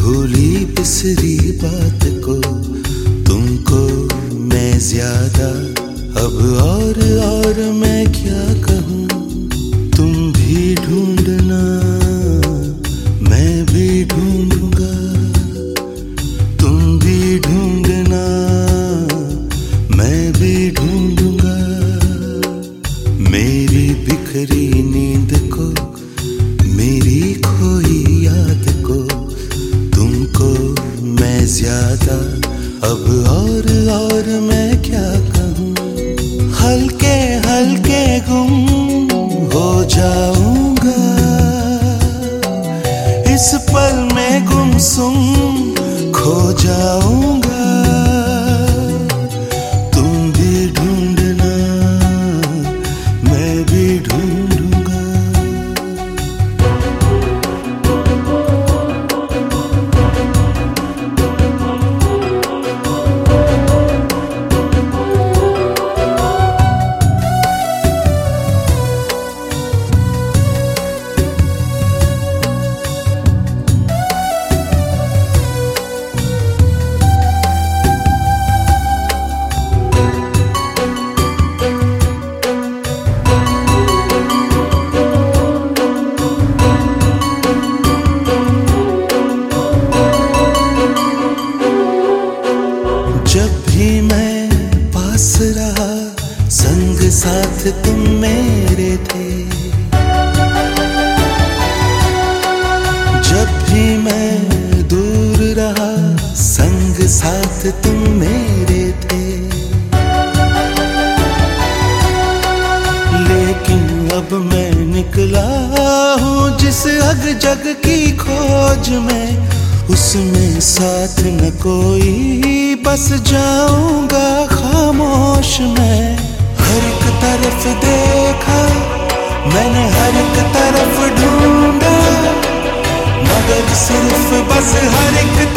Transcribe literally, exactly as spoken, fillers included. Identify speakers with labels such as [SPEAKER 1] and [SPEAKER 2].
[SPEAKER 1] भूली बिसरी बात को तुमको मैं ज्यादा अब और और मैं क्या कहूँ। तुम भी ढूंढना मैं भी ढूंढूंगा, तुम भी ढूंढना मैं भी ढूंढूंगा। मेरी बिखरी नींद को, मेरी खोई याद को तुमको मैं ज्यादा अब और और मैं क्या कहूँ। हल्के हल्के गुम हो जाऊंगा इस पल में, गुमसुम खो जाऊंगा। तुम भी ढूंढना मैं भी ढूंढूंगा। जब भी मैं पास रहा संग साथ तुम मेरे थे, जब भी मैं दूर रहा संग साथ तुम मेरे थे। लेकिन अब मैं निकला हूँ जिस अग जग की खोज में, उसमें साथ न कोई बस जाऊंगा खामोश मैं। हर एक तरफ देखा मैंने, हर एक तरफ ढूंढा, मगर सिर्फ बस हर एक